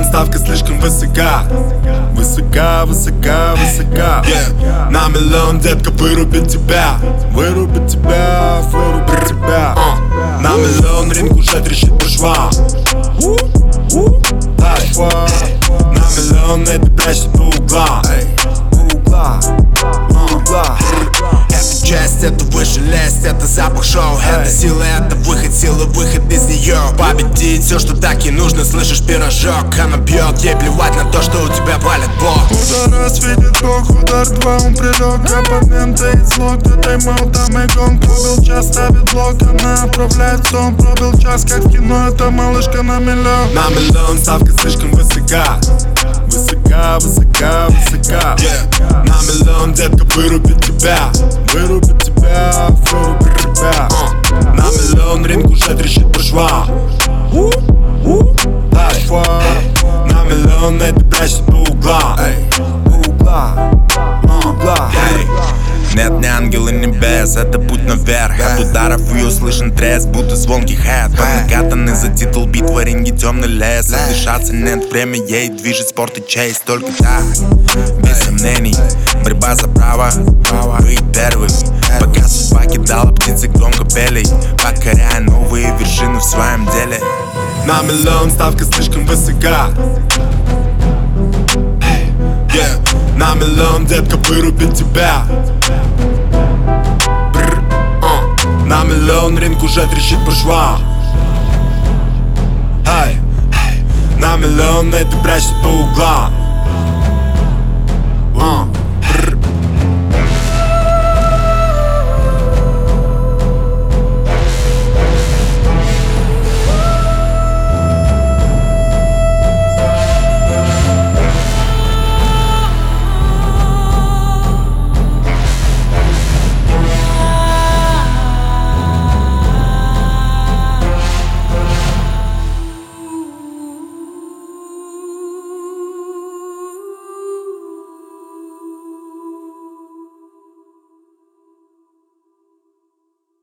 ставка слишком высока. Высока, высока, высока. На миллион, детка, вырубит тебя. Вырубит тебя, вырубит тебя. На миллион, ринг уже трещит по швам. На миллион, это прячет по углам. Это часть, это выше лезть, это запах шоу. Это сила, это выход, сила, выход из нее. Победить все, что так и нужно, слышишь, пирожок. Она бьет, ей плевать на то, что у тебя валит бог. Удар раз видит бог, удар два, он прилег. Оппонента из лог, до тайм-аут, там и гонг. Пробил час, ставит блок, она отправляет сон. Пробил час, как в кино, это малышка на миллион. На миллион, ставка слишком высока. Высока, высока, высока. На миллион, детка, вырубит тебя. Вырубит тебя, вырубит тебя. На миллион, ринг уже трещит по швам. На миллион, это прячет по углам. Нет, не ангелы небес, это путь наверх. От ударов ее слышен треск, будто звонкий хэт. Накатанный за титул, битва, ринги, темный лес. Отдышаться нет, время ей движет спорт и честь. Только так, без сомнений, борьба за право быть первым. Пока судьба кидала птицы громко пели, покоряя новые вершины в своем деле. На миллион, ставка слишком высока. На миллион, детка, вырубит тебя. На миллион, ринг уже трещит по швам. На миллион, это прячет по углам.